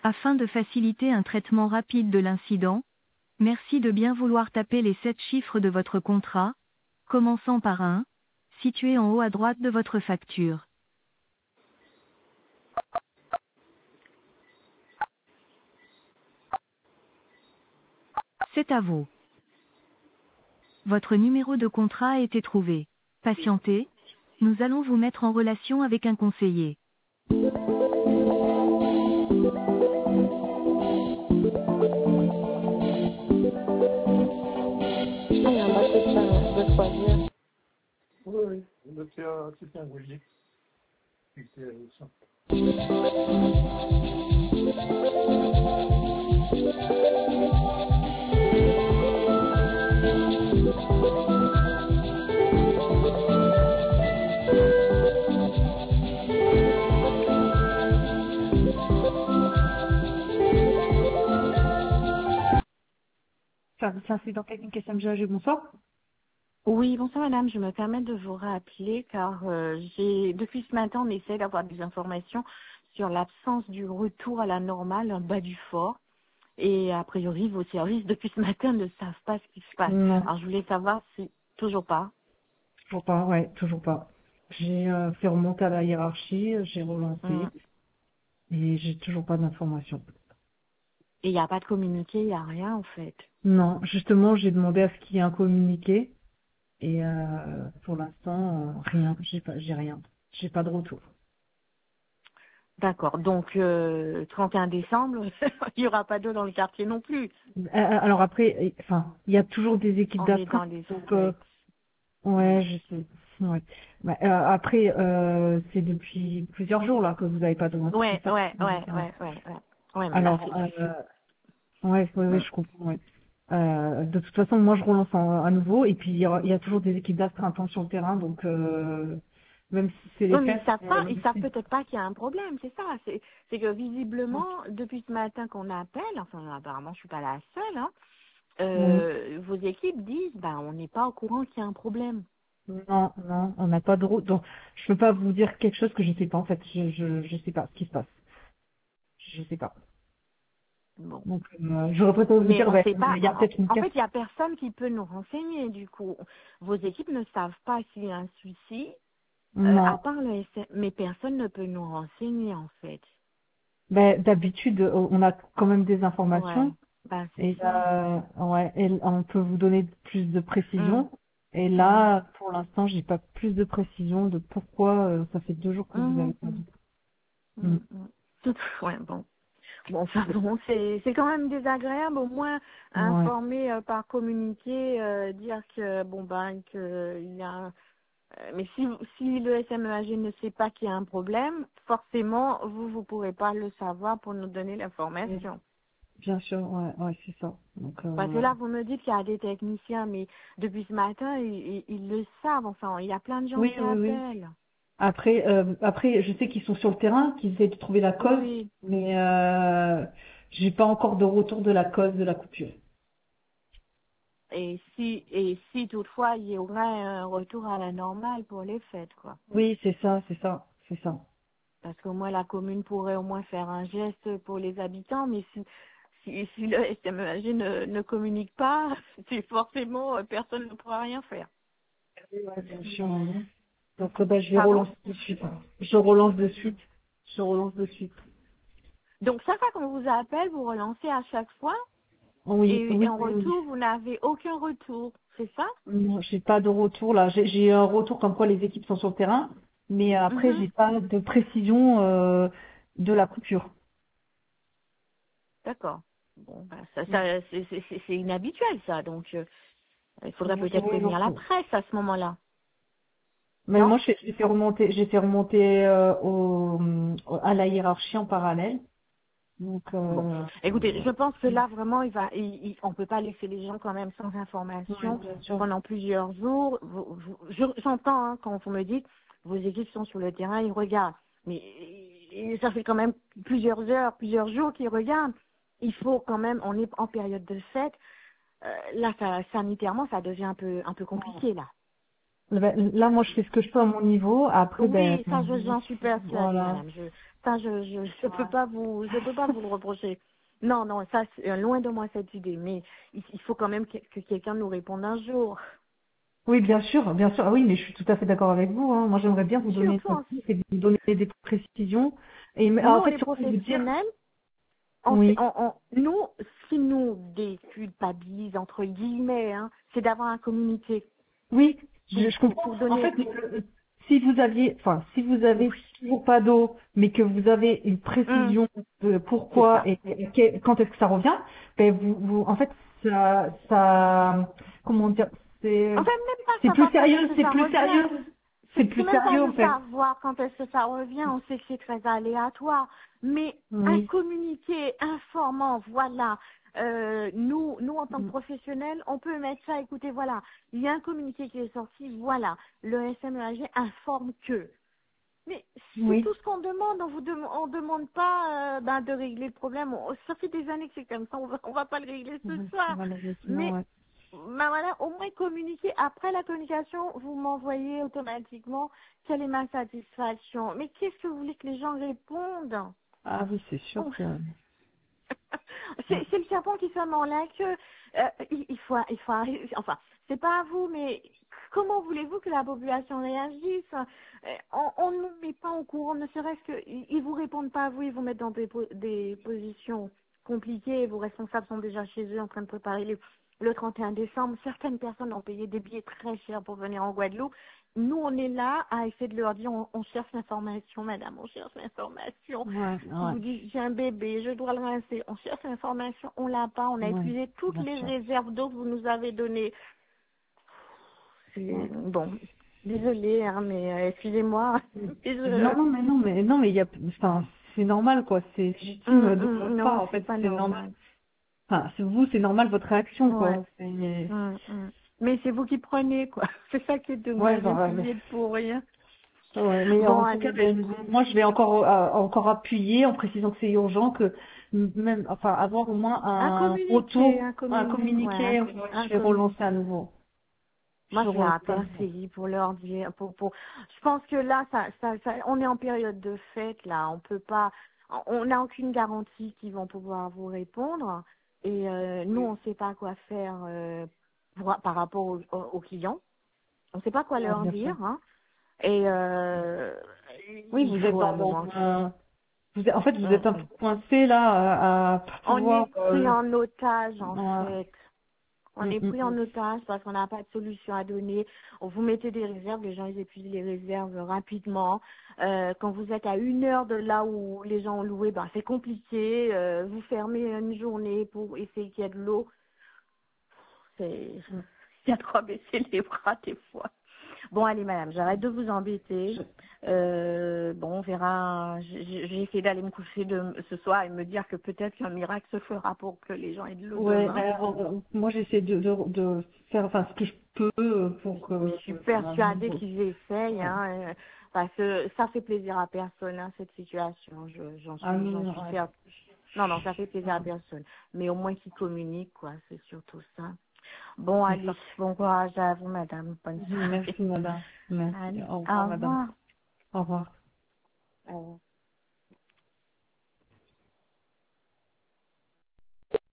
Afin de faciliter un traitement rapide de l'incident, merci de bien vouloir taper les 7 chiffres de votre contrat, commençant par 1, situé en haut à droite de votre facture. C'est à vous. Votre numéro de contrat a été trouvé. Patientez, nous allons vous mettre en relation avec un conseiller. Ah, il y a un entretien de 3 heures. Oui, oui, c'était un voilier. C'était ça. Service incident technique SMGAG, bonsoir. Oui, bonsoir madame, je me permets de vous rappeler car depuis ce matin, on essaie d'avoir des informations sur l'absence du retour à la normale en bas du fort. Et a priori, vos services, depuis ce matin, ne savent pas ce qui se passe. Non, Alors, je voulais savoir si, toujours pas. toujours pas, ouais, toujours pas. J'ai fait remonter à la hiérarchie, j'ai Hum. relancé et j'ai toujours pas d'informations. Et il n'y a pas de communiqué, il n'y a rien en fait. Non, justement, j'ai demandé à ce qu'il y ait un communiqué et pour l'instant, rien, j'ai rien. J'ai pas de retour. D'accord, donc 31 décembre, il n'y aura pas d'eau dans le quartier non plus. Alors après, enfin, il y a toujours des équipes On est dans d'astreinte, les donc fêtes. ouais, Hum. je sais. Ouais. Bah, après, c'est depuis plusieurs jours là que vous n'avez pas de retour, c'est Ouais, ça? ouais, ouais, Ouais. ouais, ouais, ouais. Ouais, mais là, Alors, c'est... ouais, ouais, ouais, Hum. je comprends. Ouais. De toute façon, moi, je relance à nouveau. Et puis, il y a toujours des équipes d'astreinte sur le terrain. Donc, même si c'est les Oui, mais fêtes, ils savent peut-être pas qu'il y a un problème, c'est ça. C'est que visiblement, depuis ce matin qu'on appelle, enfin apparemment je suis pas la seule, hein, Mm. vos équipes disent, ben on n'est pas au courant qu'il y a un problème. Non, non, on n'a pas de route. Donc, je peux pas vous dire quelque chose que je sais pas. En fait, je sais pas ce qui se passe. Je sais pas. Bon. Donc, j'aurais préféré vous Mais dire, on ben, sait pas. il y a peut-être une En fait, casse. il y a personne qui peut nous renseigner. Du coup, vos équipes ne savent pas s'il y a un souci, à Non. part le SM, mais personne ne peut nous renseigner en fait. Ben, d'habitude, on a quand même des Ouais. informations. Ben c'est Et ça. ouais, et on peut vous donner plus de Hum, précision. Et hum, là, pour l'instant, j'ai pas plus de précision de pourquoi ça fait 2 jours que vous avez hum, pas hum, dit. Mm. Tout, ouais, bon. Bon, enfin bon, c'est quand même désagréable, au moins Ouais. informer par communiqué, dire que bon ben que il y a mais si le SMEAG ne sait pas qu'il y a un problème, forcément vous pourrez pas le savoir pour nous donner Mm. l'information. Bien sûr, ouais, ouais, c'est ça. Donc, Parce que là vous me dites qu'il y a des techniciens, mais depuis ce matin ils le savent, enfin il y a plein de gens oui, qui oui, oui. appellent. Après, je sais qu'ils sont sur le terrain, qu'ils essaient de trouver la Oui, cause, oui. mais j'ai pas encore de retour de la cause de la coupure. Et si toutefois il y aurait un retour à la normale pour les fêtes, quoi. Oui, c'est ça, c'est ça, c'est ça. Parce qu'au moins la commune pourrait au moins faire un geste pour les habitants, mais si le SMEAG ne communique pas, c'est forcément personne ne pourra rien faire. Ouais, bien sûr. Donc, bah, je vais Pardon? relancer de suite. Je relance de suite. Je relance de suite. Donc chaque fois qu'on vous appelle, vous relancez à chaque fois Oui, et oui, en oui, oui. retour, vous n'avez aucun retour, c'est ça? Non, j'ai pas de retour là. J'ai eu un retour comme quoi les équipes sont sur le terrain, mais après Mhm. j'ai pas de précision de la coupure. D'accord. Bon, ben, c'est inhabituel ça, donc il faudrait Oui, peut-être oui, prévenir donc, la presse à ce moment-là, mais non? moi j'ai fait remonter à la hiérarchie en parallèle. Donc Bon, écoutez, je pense que là vraiment, on peut pas laisser les gens quand même sans ouais, information bien sûr. pendant plusieurs jours. J'entends hein, quand vous me dites vos équipes sont sur le terrain, ils regardent, mais ça fait quand même plusieurs heures, plusieurs jours qu'ils regardent. Il faut quand même, on est en période de fête. Là, sanitairement, ça devient un peu compliqué là. Là, moi, je fais ce que je peux à mon niveau. Après, Oui, ça, j'en suis persuadée, voilà. madame. Je peux pas vous le reprocher. Non, non, ça, loin de moi cette idée. Mais il faut quand même que quelqu'un nous réponde un jour. Oui, bien sûr, bien sûr. Ah oui, mais je suis tout à fait d'accord avec vous, hein. Moi, j'aimerais bien vous donner une Surtout, réponse et vous donner des précisions. Et nous, en on fait, est surtout vous dire, professionnels. oui, Nous, si nous déculpabilise, entre guillemets, hein, c'est d'avoir un communiqué oui, pour, je pour, comprends. pour En donner. fait, si vous avez Oui. toujours pas d'eau, mais que vous avez une Hum, précision de c'est pourquoi ça. et quand est-ce que ça revient, ben en fait, comment dire, c'est, Enfin, même pas c'est plus savoir quand est-ce sérieux, que c'est ça plus revient. sérieux, c'est C'est plus même pas sérieux le en fait. savoir quand est-ce que ça revient. On sait que c'est très aléatoire. Mais un Oui. communiqué informant, voilà. Nous, en tant que professionnels, on peut mettre ça, écoutez, voilà, il y a un communiqué qui est sorti, voilà, le SMEAG informe que. Mais c'est Oui. tout ce qu'on demande. On demande pas de régler le problème. Ça fait des années que c'est comme ça. On va pas le régler ce Mhm. soir. Malheureusement, Mais ouais. voilà, au moins communiquer. Après la communication, vous m'envoyez automatiquement quelle est ma satisfaction. Mais qu'est-ce que vous voulez que les gens répondent? Ah oui, c'est sûr Bon, que... c'est le serpent qui se mord la queue. Il faut arrêter. Enfin, c'est pas à vous, mais comment voulez-vous que la population réagisse? On ne nous met pas au courant, ne serait-ce que ils vous répondent pas à vous, ils vous mettent dans des positions compliquées. Vos responsables sont déjà chez eux en train de préparer le 31 décembre. Certaines personnes ont payé des billets très chers pour venir en Guadeloupe. Nous, on est là à essayer de leur dire, on cherche l'information, madame, on cherche l'information. Ouais, Qui ouais, vous dit, j'ai un bébé, je dois le rincer. On cherche l'information, on l'a pas, on a ouais, épuisé toutes bien les sûr. réserves d'eau que vous nous avez données. Ouais. Bon, désolée, hein, mais excusez-moi. Mais Non, non, mais non, mais non, mais il y a, enfin, c'est normal, quoi. C'est légitime de votre part, non, en c'est fait, pas c'est normal. normal. Enfin, c'est vous, c'est normal votre réaction, Ouais. quoi. C'est... Mais c'est vous qui prenez, quoi. C'est ça qui est Ouais, dommage, bah, même si ouais, vous y êtes pour rien. mais Bon, en tout cas, allez. moi, je vais encore appuyer en précisant que c'est urgent, que même, enfin, avoir au moins un retour, un Ouais, communiqué, ouais, un je vais relancer à nouveau. Je Moi, vais je vais relancer à appeler un nouveau. CI pour leur dire, je pense que là, on est en période de fête, là. On peut pas, on n'a aucune garantie qu'ils vont pouvoir vous répondre. Et nous, on ne sait pas quoi faire par rapport aux clients. On ne sait pas quoi Ouais, leur bien sûr. dire. Hein. Et Oui, il vous êtes faut un dans moment. un, en fait, vous Mm, êtes un mm. peu coincé là à On pouvoir. est pris en otage, en Ouais. fait. On est pris en otage parce qu'on n'a pas de solution à donner. Vous mettez des réserves, les gens ils épuisent les réserves rapidement. Quand vous êtes à 1 heure de là où les gens ont loué, ben c'est compliqué. Vous fermez une journée pour essayer qu'il y ait de l'eau. C'est il y a de quoi baisser les bras des fois. Bon allez madame, j'arrête de vous embêter. Bon on verra. J'ai essayé d'aller me coucher ce soir et me dire que peut-être qu'un miracle se fera pour que les gens aient de l'eau Ouais, demain. moi j'essaie de faire enfin ce que je peux pour Je que suis enfin, persuadée qu'ils essayent, ouais. hein, parce que ça fait plaisir à personne, hein, cette situation. Ah J'en non, suis ouais. certaine. Non, non, ça fait plaisir à personne. Mais au moins qu'ils communiquent, quoi, c'est surtout ça. Bon, C'est allez, ça. bon courage à vous, madame. Bonne Merci soirée. madame. Merci. Allez, Au au revoir madame. revoir. Au revoir. Au revoir.